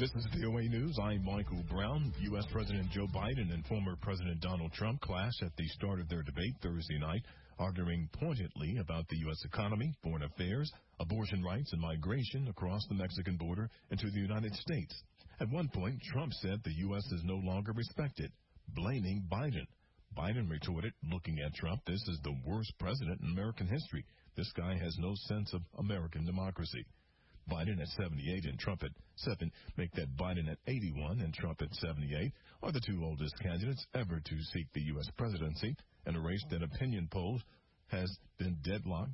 This is VOA News. I'm Michael Brown. U.S. President Joe Biden and former President Donald Trump clashed at the start of their debate Thursday night, arguing pointedly about the U.S. economy, foreign affairs, abortion rights, and migration across the Mexican border into the United States. At one point, Trump said the U.S. is no longer respected, blaming Biden. Biden retorted, looking at Trump, "This is the worst president in American history. This guy has no sense of American democracy." Biden at 78 and Trump at 7 make that Biden at 81 and Trump at 78 are the two oldest candidates ever to seek the U.S. presidency in a race that opinion polls has been deadlocked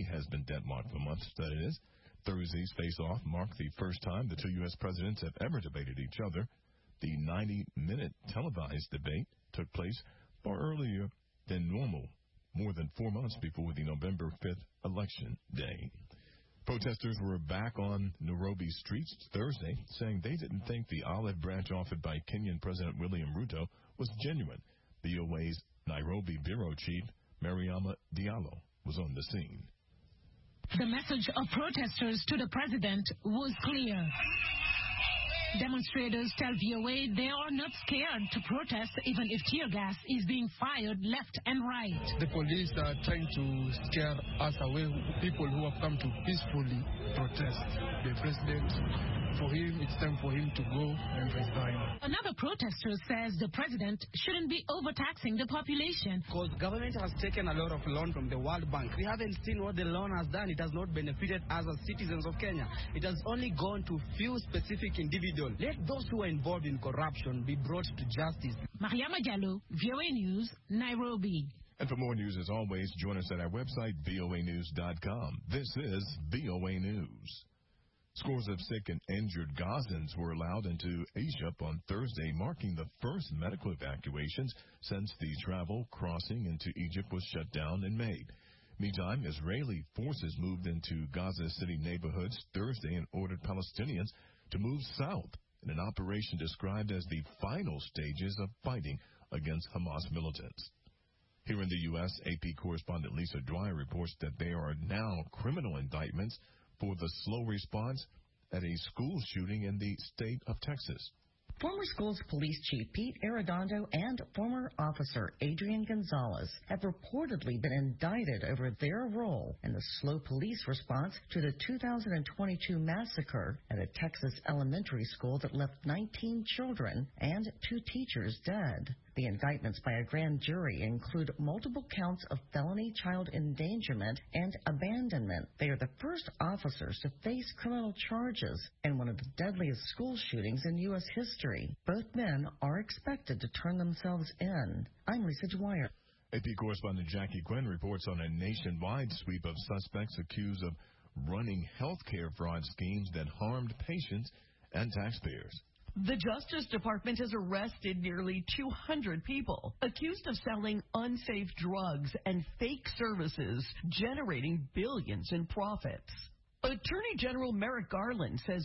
for months, that is. Thursday's face-off marked the first time the two U.S. presidents have ever debated each other. The 90-minute televised debate took place far earlier than normal, more than 4 months before the November 5th election day. Protesters were back on Nairobi streets Thursday, saying they didn't think the olive branch offered by Kenyan President William Ruto was genuine. VOA's Nairobi bureau chief, Mariama Diallo, was on the scene. The message of protesters to the president was clear. Demonstrators tell VOA they are not scared to protest even if tear gas is being fired left and right. The police are trying to scare us away, people who have come to peacefully protest. The president, for him, it's time for him to go and resign. Another protester says the president shouldn't be overtaxing the population. Because government has taken a lot of loan from the World Bank. We haven't seen what the loan has done. It has not benefited us as citizens of Kenya. It has only gone to few specific individuals. Let those who are involved in corruption be brought to justice. Mariama Diallo, VOA News, Nairobi. And for more news, as always, join us at our website, voanews.com. This is VOA News. Scores of sick and injured Gazans were allowed into Egypt on Thursday, marking the first medical evacuations since the travel crossing into Egypt was shut down in May. Meantime, Israeli forces moved into Gaza City neighborhoods Thursday and ordered Palestinians to move south in an operation described as the final stages of fighting against Hamas militants. Here in the U.S., AP correspondent Lisa Dwyer reports that there are now criminal indictments for the slow response at a school shooting in the state of Texas. Former schools police chief Pete Arredondo and former officer Adrian Gonzalez have reportedly been indicted over their role in the slow police response to the 2022 massacre at a Texas elementary school that left 19 children and 2 teachers dead. The indictments by a grand jury include multiple counts of felony child endangerment and abandonment. They are the first officers to face criminal charges in one of the deadliest school shootings in U.S. history. Both men are expected to turn themselves in. I'm Lisa Dwyer. AP correspondent Jackie Quinn reports on a nationwide sweep of suspects accused of running health care fraud schemes that harmed patients and taxpayers. The Justice Department has arrested nearly 200 people accused of selling unsafe drugs and fake services, generating billions in profits. Attorney General Merrick Garland says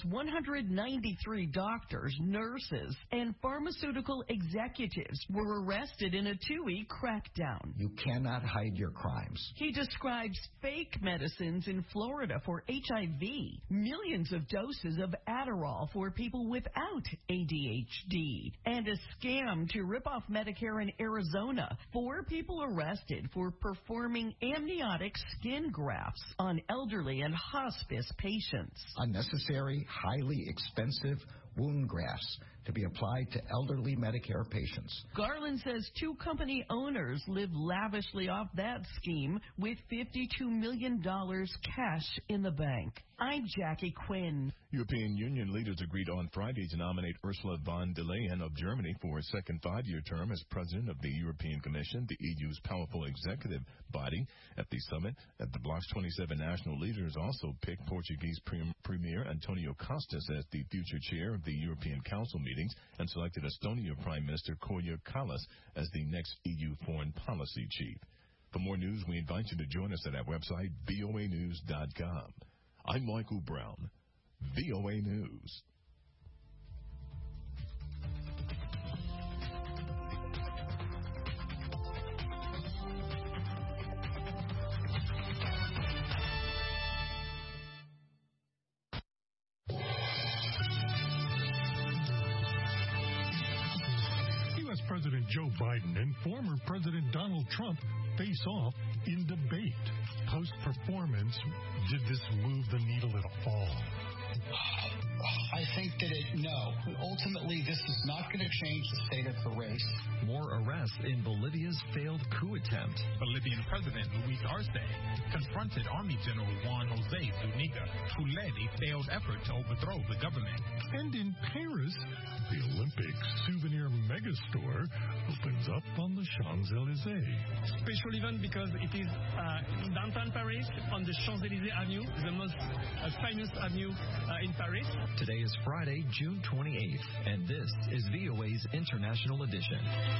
193 doctors, nurses, and pharmaceutical executives were arrested in a 2-week crackdown. You cannot hide your crimes. He describes fake medicines in Florida for HIV, millions of doses of Adderall for people without ADHD, and a scam to rip off Medicare in Arizona. 4 people arrested for performing amniotic skin grafts on elderly and hospice patients. Unnecessary, highly expensive wound grafts to be applied to elderly Medicare patients. Garland says 2 company owners live lavishly off that scheme with $52 million cash in the bank. I'm Jackie Quinn. European Union leaders agreed on Friday to nominate Ursula von der Leyen of Germany for a second 5-year term as president of the European Commission, the EU's powerful executive body. At the summit, the bloc's 27 national leaders also picked Portuguese Premier Antonio Costa as the future chair of the European Council meetings and selected Estonia Prime Minister Kaja Kallas as the next EU foreign policy chief. For more news, we invite you to join us at our website, voanews.com. I'm Michael Brown, VOA News. President Joe Biden and former President Donald Trump face off in debate. Post-performance, did this move the needle at all? I think that no. Ultimately, this is not going to change the state of the race. More arrests in Bolivia's failed coup attempt. Bolivian President Luis Arce confronted Army General Juan José Zúñiga, who led a failed effort to overthrow the government. And in Paris, the Olympic souvenir megastore opens up on the Champs-Élysées. Special event because it is in downtown Paris on the Champs-Élysées Avenue, the most famous avenue in Paris. Today is Friday, June 28th, and this is VOA's International Edition.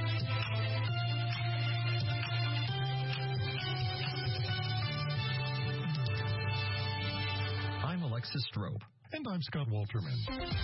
I'm Alexis Strope. And I'm Scott Walterman.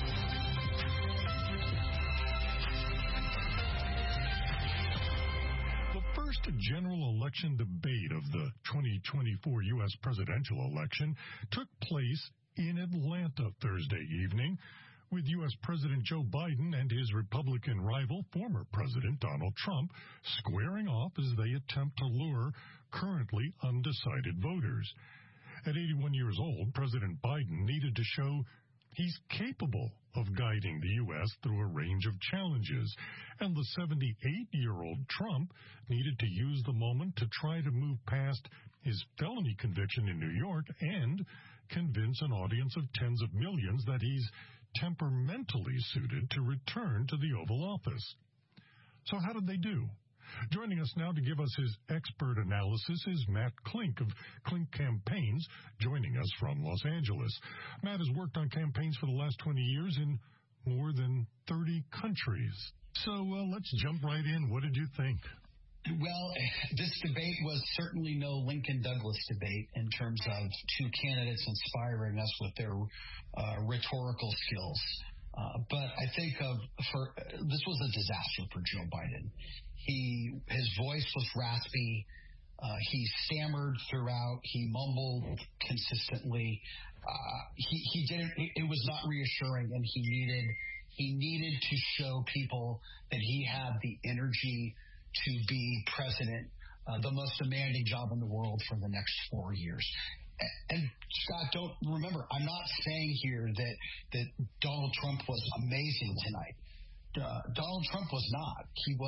The first general election debate of the 2024 U.S. presidential election took place in Atlanta Thursday evening, with U.S. President Joe Biden and his Republican rival, former President Donald Trump, squaring off as they attempt to lure currently undecided voters. At 81 years old, President Biden needed to show he's capable of guiding the U.S. through a range of challenges, and the 78-year-old Trump needed to use the moment to try to move past his felony conviction in New York and convince an audience of tens of millions that he's temperamentally suited to return to the Oval Office. So how did they do? Joining us now to give us his expert analysis is Matt Klink of Klink Campaigns, joining us from Los Angeles. Matt has worked on campaigns for the last 20 years in more than 30 countries. So let's jump right in. What did you think? Well, this debate was certainly no Lincoln Douglas debate in terms of two candidates inspiring us with their rhetorical skills. But I think this was a disaster for Joe Biden. His voice was raspy. He stammered throughout. He mumbled consistently. He didn't. It was not reassuring, and he needed to show people that he had the energy to be president, the most demanding job in the world for the next 4 years. And Scott, remember, I'm not saying here that Donald Trump was amazing tonight. Donald Trump was not.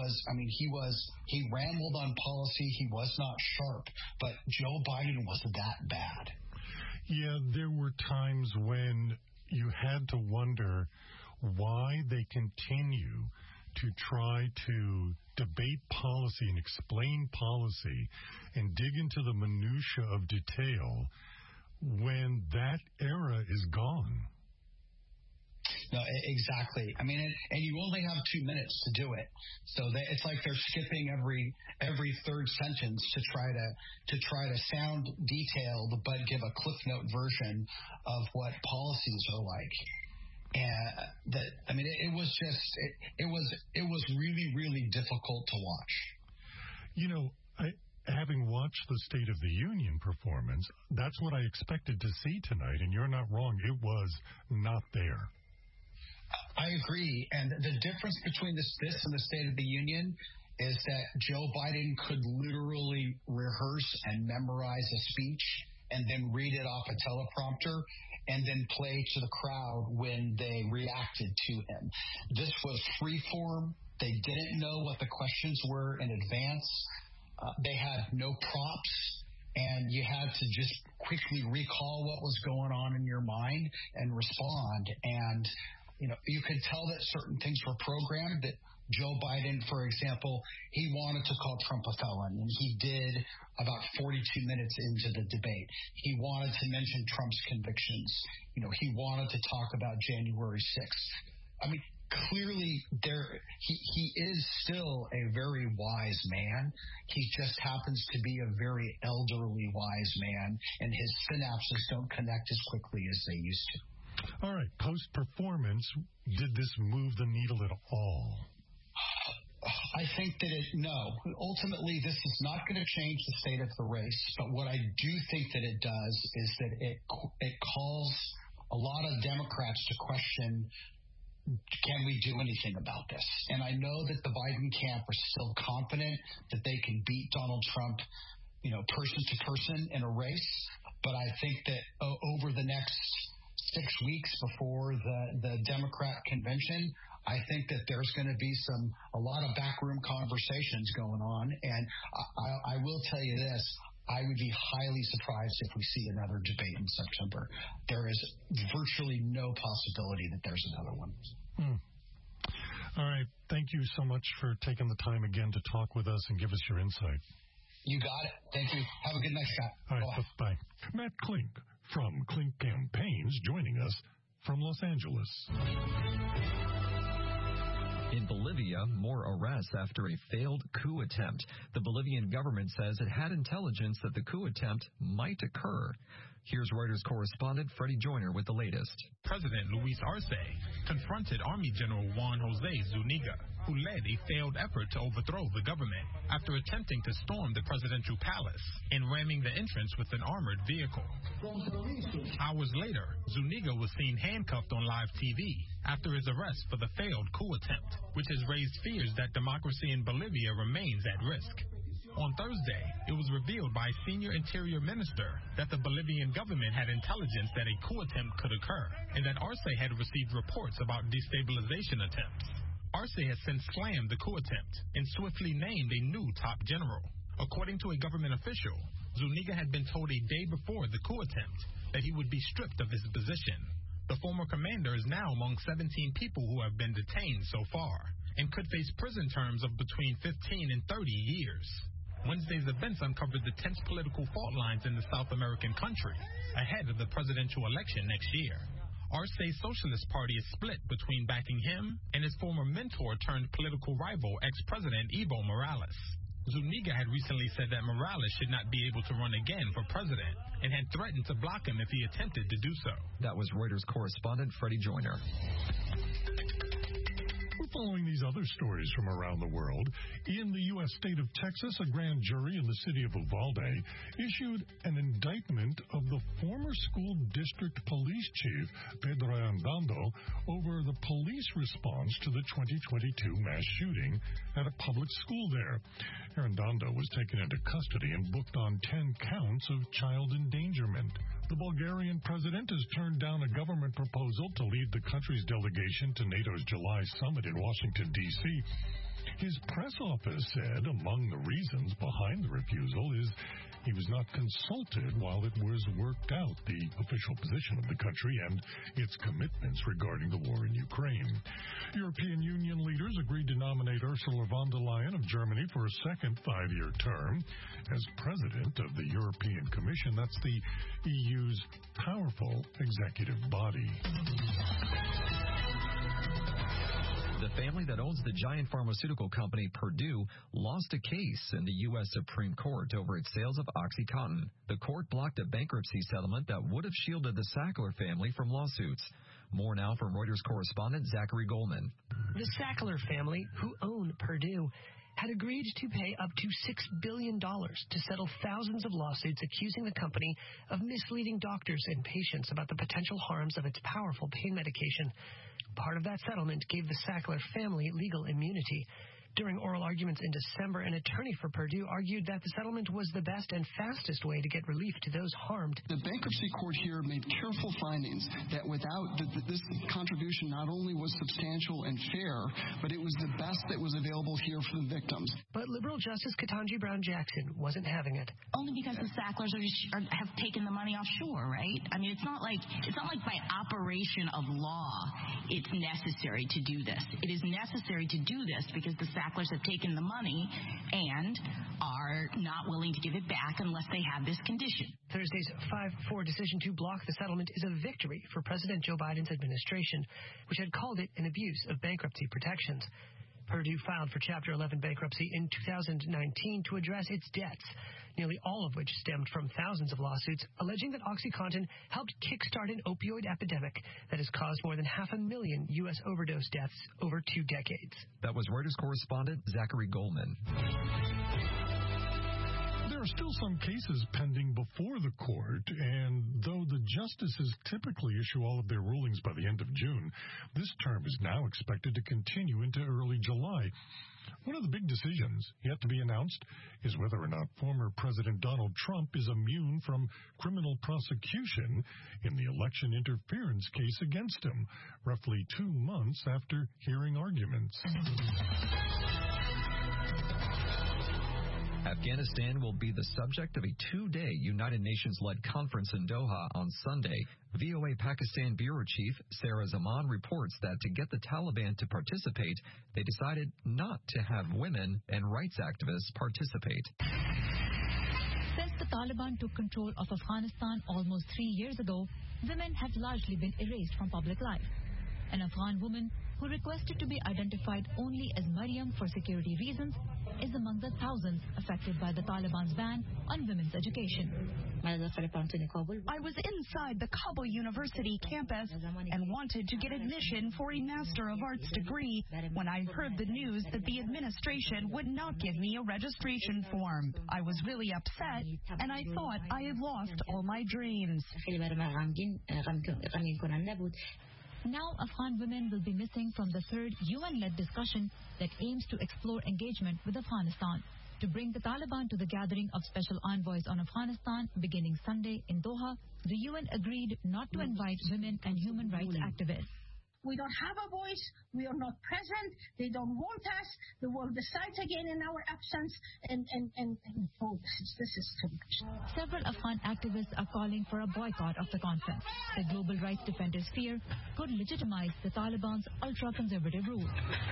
He rambled on policy. He was not sharp. But Joe Biden was that bad. Yeah, there were times when you had to wonder why they continue to try to debate policy and explain policy and dig into the minutia of detail when that era is gone. No, exactly. I mean, and you only have 2 minutes to do it. So it's like they're skipping every third sentence to try to sound detailed, but give a Cliff Note version of what policies are like. And it was really, really difficult to watch. You know, having watched the State of the Union performance, that's what I expected to see tonight, and you're not wrong. It was not there. I agree. And the difference between this and the State of the Union is that Joe Biden could literally rehearse and memorize a speech and then read it off a teleprompter and then play to the crowd when they reacted to him. This was free form. They didn't know what the questions were in advance. They had no props, and you had to just quickly recall what was going on in your mind and respond. And, you could tell that certain things were programmed, that Joe Biden, for example, he wanted to call Trump a felon, and he did about 42 minutes into the debate. He wanted to mention Trump's convictions. He wanted to talk about January 6th. I mean, clearly he is still a very wise man. He just happens to be a very elderly wise man, and his synapses don't connect as quickly as they used to. All right, post-performance, did this move the needle at all? I think that no. Ultimately, this is not going to change the state of the race, but what I do think that it does is that it calls a lot of Democrats to question can we do anything about this? And I know that the Biden camp are still confident that they can beat Donald Trump, person to person in a race. But I think that over the next 6 weeks before the Democrat convention, I think that there's going to be a lot of backroom conversations going on. And I will tell you this. I would be highly surprised if we see another debate in September. There is virtually no possibility that there's another one. All right. Thank you so much for taking the time again to talk with us and give us your insight. You got it. Thank you. Have a good night, Scott. All right. Bye. Matt Klink from Klink Campaigns joining us from Los Angeles. In Bolivia, more arrests after a failed coup attempt. The Bolivian government says it had intelligence that the coup attempt might occur. Here's Reuters correspondent Freddie Joyner with the latest. President Luis Arce confronted Army General Juan Jose Zuniga, who led a failed effort to overthrow the government after attempting to storm the presidential palace and ramming the entrance with an armored vehicle. Hours later, Zuniga was seen handcuffed on live TV after his arrest for the failed coup attempt, which has raised fears that democracy in Bolivia remains at risk. On Thursday, it was revealed by a senior interior minister that the Bolivian government had intelligence that a coup attempt could occur and that Arce had received reports about destabilization attempts. Arce has since slammed the coup attempt and swiftly named a new top general. According to a government official, Zuniga had been told a day before the coup attempt that he would be stripped of his position. The former commander is now among 17 people who have been detained so far and could face prison terms of between 15 and 30 years. Wednesday's events uncovered the tense political fault lines in the South American country ahead of the presidential election next year. Arce's Socialist Party is split between backing him and his former mentor turned political rival, ex-president Evo Morales. Zuniga had recently said that Morales should not be able to run again for president and had threatened to block him if he attempted to do so. That was Reuters correspondent Freddie Joyner. We're following these other stories from around the world. In the U.S. state of Texas, a grand jury in the city of Uvalde issued an indictment of the former school district police chief, Pedro Arredondo, over the police response to the 2022 mass shooting at a public school there. Arredondo was taken into custody and booked on 10 counts of child endangerment. The Bulgarian president has turned down a government proposal to lead the country's delegation to NATO's July summit in Washington, D.C. His press office said among the reasons behind the refusal is he was not consulted while it was worked out the official position of the country and its commitments regarding the war in Ukraine. European Union leaders agreed to nominate Ursula von der Leyen of Germany for a second 5-year term as president of the European Commission. That's the EU's powerful executive body. The family that owns the giant pharmaceutical company Purdue lost a case in the U.S. Supreme Court over its sales of OxyContin. The court blocked a bankruptcy settlement that would have shielded the Sackler family from lawsuits. More now from Reuters correspondent Zachary Goldman. The Sackler family, who own Purdue, had agreed to pay up to $6 billion to settle thousands of lawsuits accusing the company of misleading doctors and patients about the potential harms of its powerful pain medication. Part of that settlement gave the Sackler family legal immunity. During oral arguments in December, an attorney for Purdue argued that the settlement was the best and fastest way to get relief to those harmed. The bankruptcy court here made careful findings that without this contribution not only was substantial and fair, but it was the best that was available here for the victims. But liberal Justice Ketanji Brown Jackson wasn't having it. Only because the Sacklers have taken the money offshore, right? I mean, it's not like by operation of law it's necessary to do this. It is necessary to do this because the Sacklers have taken the money and are not willing to give it back unless they have this condition. Thursday's 5-4 decision to block the settlement is a victory for President Joe Biden's administration, which had called it an abuse of bankruptcy protections. Purdue filed for Chapter 11 bankruptcy in 2019 to address its debts, nearly all of which stemmed from thousands of lawsuits alleging that OxyContin helped kickstart an opioid epidemic that has caused more than 500,000 U.S. overdose deaths over 2 decades. That was Reuters correspondent Zachary Goldman. There There are still some cases pending before the court, and though the justices typically issue all of their rulings by the end of June, this term is now expected to continue into early July. One of the big decisions yet to be announced is whether or not former President Donald Trump is immune from criminal prosecution in the election interference case against him, roughly 2 months after hearing arguments. Afghanistan will be the subject of a 2-day United Nations-led conference in Doha on Sunday. VOA Pakistan Bureau Chief Sarah Zaman reports that to get the Taliban to participate, they decided not to have women and rights activists participate. Since the Taliban took control of Afghanistan almost 3 years ago, women have largely been erased from public life. An Afghan woman who requested to be identified only as Mariam for security reasons is among the thousands affected by the Taliban's ban on women's education. I was inside the Kabul University campus and wanted to get admission for a Master of Arts degree when I heard the news that the administration would not give me a registration form. I was really upset, and I thought I had lost all my dreams. Now, Afghan women will be missing from the third UN-led discussion that aims to explore engagement with Afghanistan. To bring the Taliban to the gathering of special envoys on Afghanistan beginning Sunday in Doha, the UN agreed not to invite women and human rights activists. We don't have a voice. We are not present. They don't want us. The world decides again in our absence. And this is too much. Several Afghan activists are calling for a boycott of the conference. The global rights defenders fear could legitimize the Taliban's ultra-conservative rule.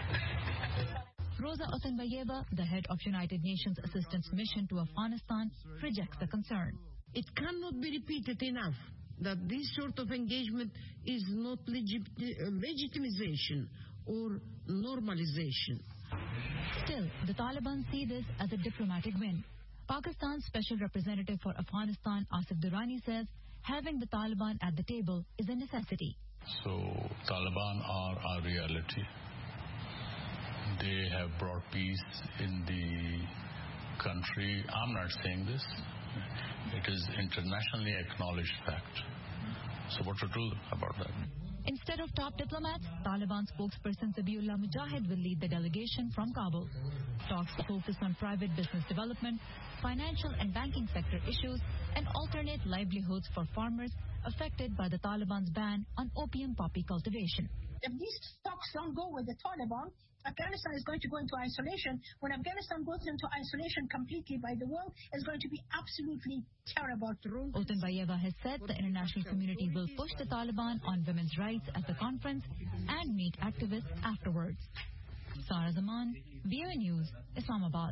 Rosa Otunbayeva, the head of United Nations Assistance Mission to Afghanistan, rejects the concern. It cannot be repeated enough that this sort of engagement is not legitimization or normalization. Still, the Taliban see this as a diplomatic win. Pakistan's Special Representative for Afghanistan, Asif Durrani, says having the Taliban at the table is a necessity. So, Taliban are our reality. They have brought peace in the country. I'm not saying this. It is internationally acknowledged fact. So what to do about that? Instead of top diplomats, Taliban spokesperson Zabiullah Mujahid will lead the delegation from Kabul. Talks focus on private business development, financial and banking sector issues, and alternate livelihoods for farmers affected by the Taliban's ban on opium poppy cultivation. If these talks don't go with the Taliban, Afghanistan is going to go into isolation. When Afghanistan goes into isolation completely by the world, it's going to be absolutely terrible. Otunbayeva has said the international community will push the Taliban on women's rights at the conference and meet activists afterwards. Sarah Zaman, VOA News, Islamabad.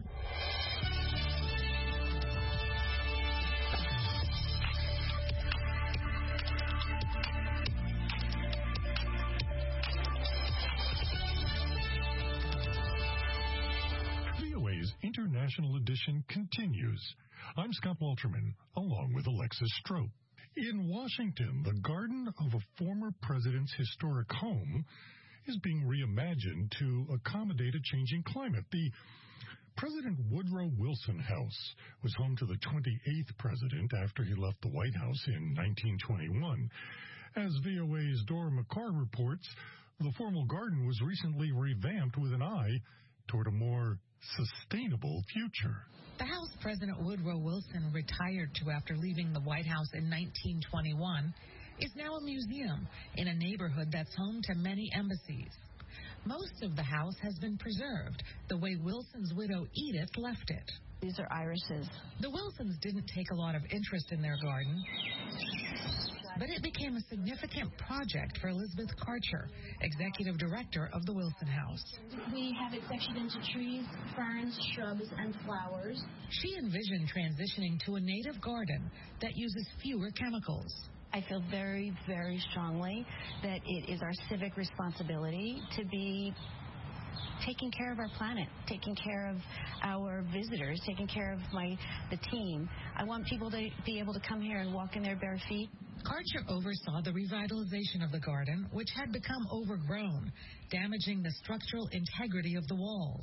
International Edition continues. I'm Scott Walterman, along with Alexis Strope. In Washington, the garden of a former president's historic home is being reimagined to accommodate a changing climate. The President Woodrow Wilson House was home to the 28th president after he left the White House in 1921. As VOA's Dora McCarr reports, the formal garden was recently revamped with an eye toward a more sustainable future. The house President Woodrow Wilson retired to after leaving the White House in 1921 is now a museum in a neighborhood that's home to many embassies. Most of the house has been preserved the way Wilson's widow Edith left it. These are irises. The Wilsons didn't take a lot of interest in their garden, but it became a significant project for Elizabeth Karcher, executive director of the Wilson House. We have it sectioned into trees, ferns, shrubs, and flowers. She envisioned transitioning to a native garden that uses fewer chemicals. I feel very, very strongly that it is our civic responsibility to be taking care of our planet, taking care of our visitors, taking care of the team. I want people to be able to come here and walk in their bare feet. Karcher oversaw the revitalization of the garden, which had become overgrown, damaging the structural integrity of the walls.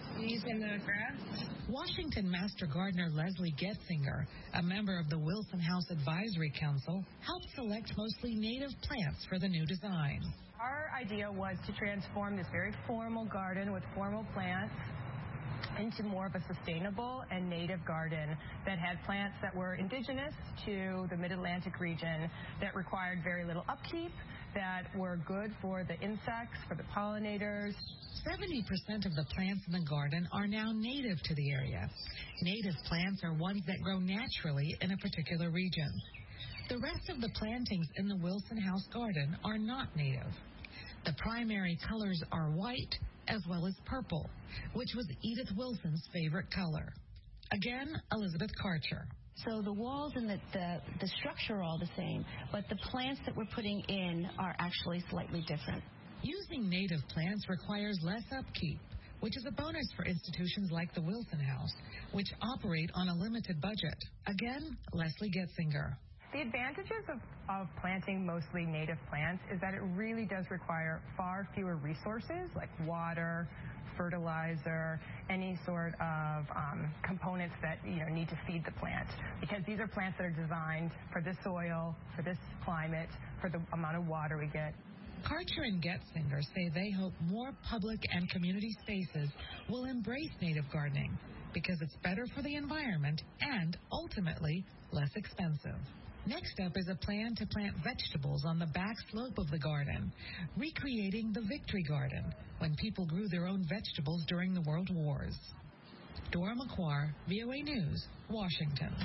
These in the grass? Washington Master Gardener Leslie Getzinger, a member of the Wilson House Advisory Council, helped select mostly native plants for the new design. Our idea was to transform this very formal garden with formal plants into more of a sustainable and native garden that had plants that were indigenous to the Mid-Atlantic region, that required very little upkeep, that were good for the insects, for the pollinators. 70% of the plants in the garden are now native to the area. Native plants are ones that grow naturally in a particular region. The rest of the plantings in the Wilson House garden are not native. The primary colors are white as well as purple, which was Edith Wilson's favorite color. Again, Elizabeth Karcher. So the walls and the structure are all the same, but the plants that we're putting in are actually slightly different. Using native plants requires less upkeep, which is a bonus for institutions like the Wilson House, which operate on a limited budget. Again, Leslie Getzinger. The advantages of planting mostly native plants is that it really does require far fewer resources like water, fertilizer, any sort of components that need to feed the plant, because these are plants that are designed for this soil, for this climate, for the amount of water we get. Karcher and Getzinger say they hope more public and community spaces will embrace native gardening because it's better for the environment and, ultimately, less expensive. Next up is a plan to plant vegetables on the back slope of the garden, recreating the Victory Garden, when people grew their own vegetables during the World Wars. Dora McQuarrie, VOA News, Washington.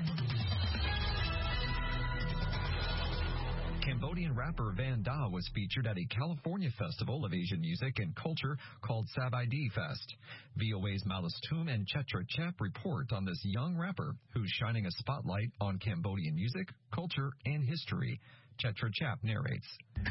Cambodian rapper Van Da was featured at a California festival of Asian music and culture called Sabaidi Fest. VOA's Malice Toom and Chetra Chap report on this young rapper who's shining a spotlight on Cambodian music, culture, and history. Chetra Chap narrates.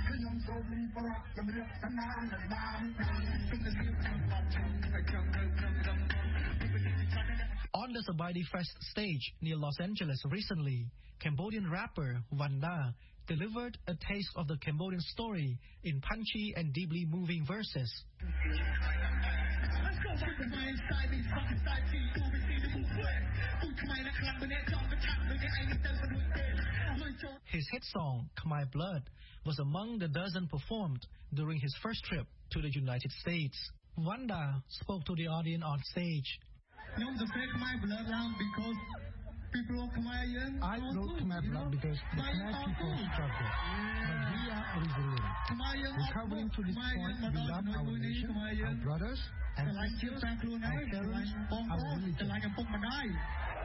On the Sabaidi Fest stage near Los Angeles recently, Cambodian rapper Van Da delivered a taste of the Cambodian story in punchy and deeply moving verses. His hit song, Khmer Blood, was among the dozen performed during his first trip to the United States. Van Da spoke to the audience on stage. I wrote Khmer Blood because the Khmer people struggle, but we are resilient. Recovering to this point, we love our nation, our brothers and sisters, our parents, our religion.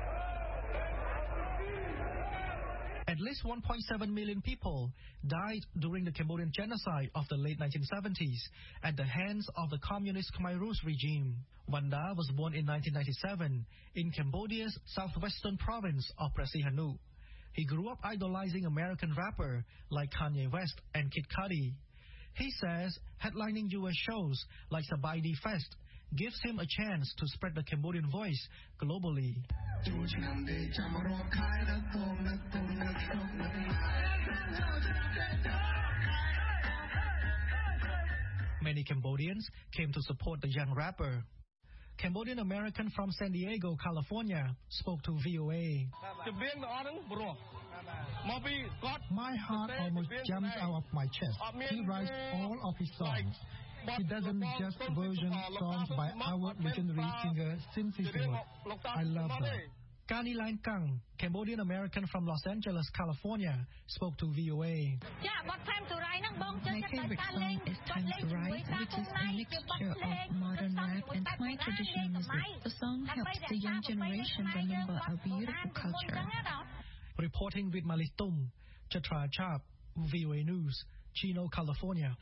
At least 1.7 million people died during the Cambodian genocide of the late 1970s at the hands of the communist Khmer Rouge regime. Van Da was born in 1997 in Cambodia's southwestern province of Sihanouk. He grew up idolizing American rapper like Kanye West and Kid Cudi. He says headlining U.S. shows like Sabaidi Fest gives him a chance to spread the Cambodian voice globally. Many Cambodians came to support the young rapper. Cambodian American from San Diego, California, spoke to VOA. My heart almost jumps out of my chest. He writes all of his songs. He doesn't just version songs by our legendary singer Sim Sissimut. I love that. Kani Lan Kang, Cambodian American from Los Angeles, California, spoke to VOA. My favorite song is Time to Rise, which is a mixture of modern rap and Khmer traditional music. The song helps the young generation remember our beautiful culture. Reporting with Malice Toom, Chetra Chap, VOA News, Chino, California.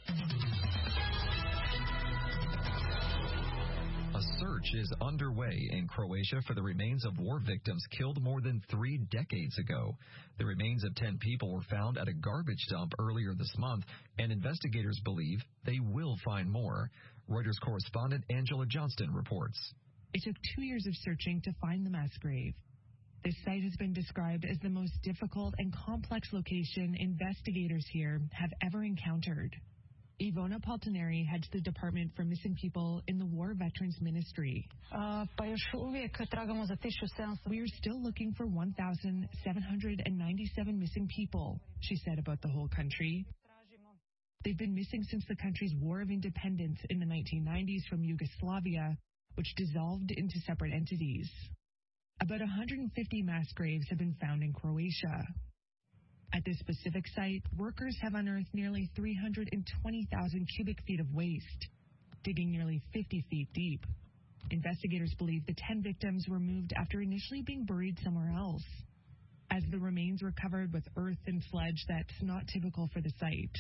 A search is underway in Croatia for the remains of war victims killed more than 3 decades ago. The remains of 10 people were found at a garbage dump earlier this month, and investigators believe they will find more. Reuters correspondent Angela Johnston reports. It took 2 years of searching to find the mass grave. This site has been described as the most difficult and complex location investigators here have ever encountered. Ivona Paltineri heads the Department for Missing People in the War Veterans Ministry. We are still looking for 1,797 missing people, she said about the whole country. They've been missing since the country's War of Independence in the 1990s from Yugoslavia, which dissolved into separate entities. About 150 mass graves have been found in Croatia. At this specific site, workers have unearthed nearly 320,000 cubic feet of waste, digging nearly 50 feet deep. Investigators believe the 10 victims were moved after initially being buried somewhere else. As the remains were covered with earth and sludge that's not typical for the site.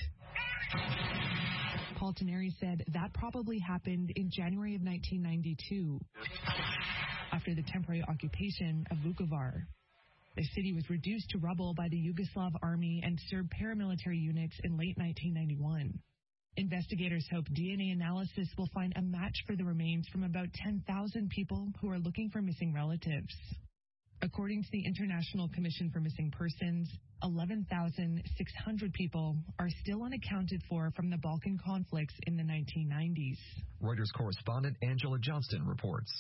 Paltineri said that probably happened in January of 1992, after the temporary occupation of Vukovar. The city was reduced to rubble by the Yugoslav army and Serb paramilitary units in late 1991. Investigators hope DNA analysis will find a match for the remains from about 10,000 people who are looking for missing relatives. According to the International Commission for Missing Persons, 11,600 people are still unaccounted for from the Balkan conflicts in the 1990s. Reuters correspondent Angela Johnston reports.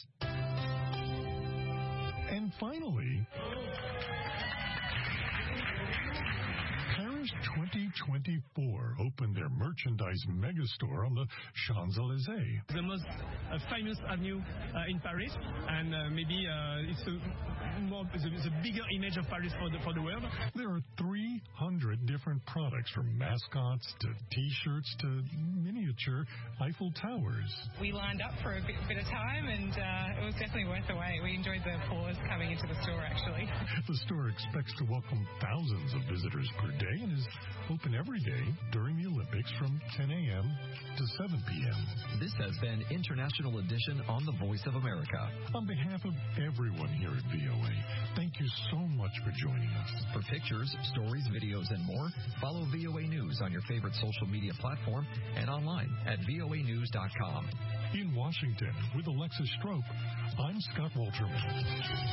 And finally, Paris 2024 opened their merchandise megastore on the Champs-Élysées. The most famous avenue in Paris, and maybe it's the bigger image of Paris for the world. There are 300 different products, from mascots to T-shirts to miniature Eiffel Towers. We lined up for a bit of time, and it was definitely worth the wait. We enjoyed the pause coming into the store, actually. The store expects to welcome thousands of visitors per day and is open every day during the Olympics from 10 a.m. to 7 p.m. This has been International Edition on The Voice of America. On behalf of everyone here at VOA, thank you so much for joining us. For pictures, stories, videos, and more, follow VOA News on your favorite social media platform and online at voanews.com. In Washington, with Alexis Strope, I'm Scott Walterman.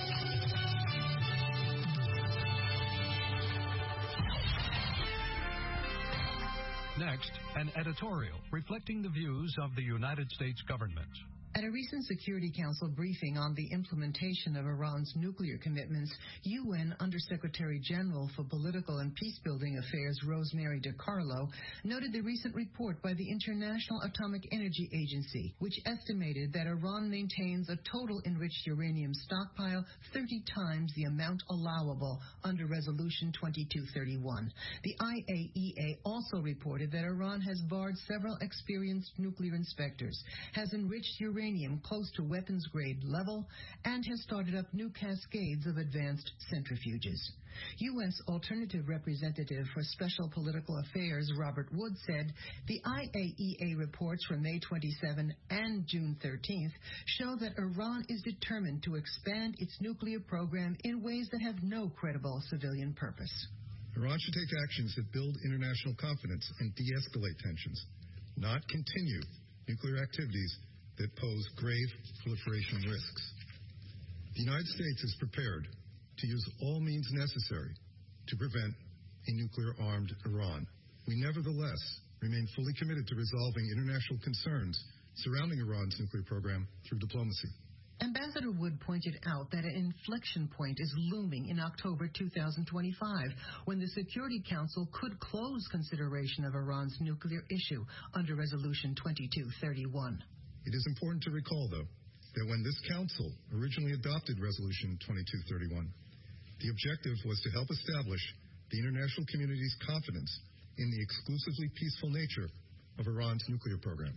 Next, an editorial reflecting the views of the United States government. At a recent Security Council briefing on the implementation of Iran's nuclear commitments, UN Undersecretary General for Political and Peacebuilding Affairs Rosemary DiCarlo noted the recent report by the International Atomic Energy Agency, which estimated that Iran maintains a total enriched uranium stockpile 30 times the amount allowable under Resolution 2231. The IAEA also reported that Iran has barred several experienced nuclear inspectors, has enriched uranium close to weapons-grade level, and has started up new cascades of advanced centrifuges. U.S. Alternative Representative for Special Political Affairs Robert Wood said the IAEA reports from May 27 and June 13th show that Iran is determined to expand its nuclear program in ways that have no credible civilian purpose. Iran should take actions that build international confidence and de-escalate tensions, not continue nuclear activities that pose grave proliferation risks. The United States is prepared to use all means necessary to prevent a nuclear-armed Iran. We nevertheless remain fully committed to resolving international concerns surrounding Iran's nuclear program through diplomacy. Ambassador Wood pointed out that an inflection point is looming in October 2025, when the Security Council could close consideration of Iran's nuclear issue under Resolution 2231. It is important to recall, though, that when this Council originally adopted Resolution 2231, the objective was to help establish the international community's confidence in the exclusively peaceful nature of Iran's nuclear program.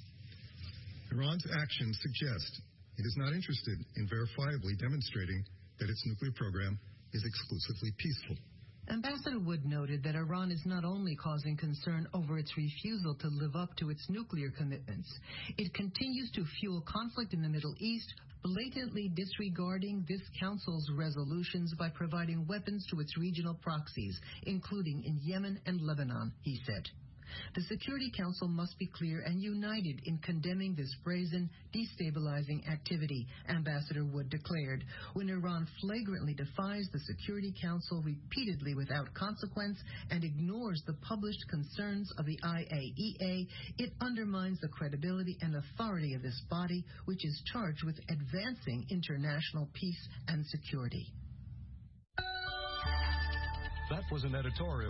Iran's actions suggest it is not interested in verifiably demonstrating that its nuclear program is exclusively peaceful. Ambassador Wood noted that Iran is not only causing concern over its refusal to live up to its nuclear commitments, it continues to fuel conflict in the Middle East, blatantly disregarding this Council's resolutions by providing weapons to its regional proxies, including in Yemen and Lebanon, he said. The Security Council must be clear and united in condemning this brazen, destabilizing activity, Ambassador Wood declared. When Iran flagrantly defies the Security Council repeatedly without consequence and ignores the published concerns of the IAEA, it undermines the credibility and authority of this body, which is charged with advancing international peace and security. That was an editorial.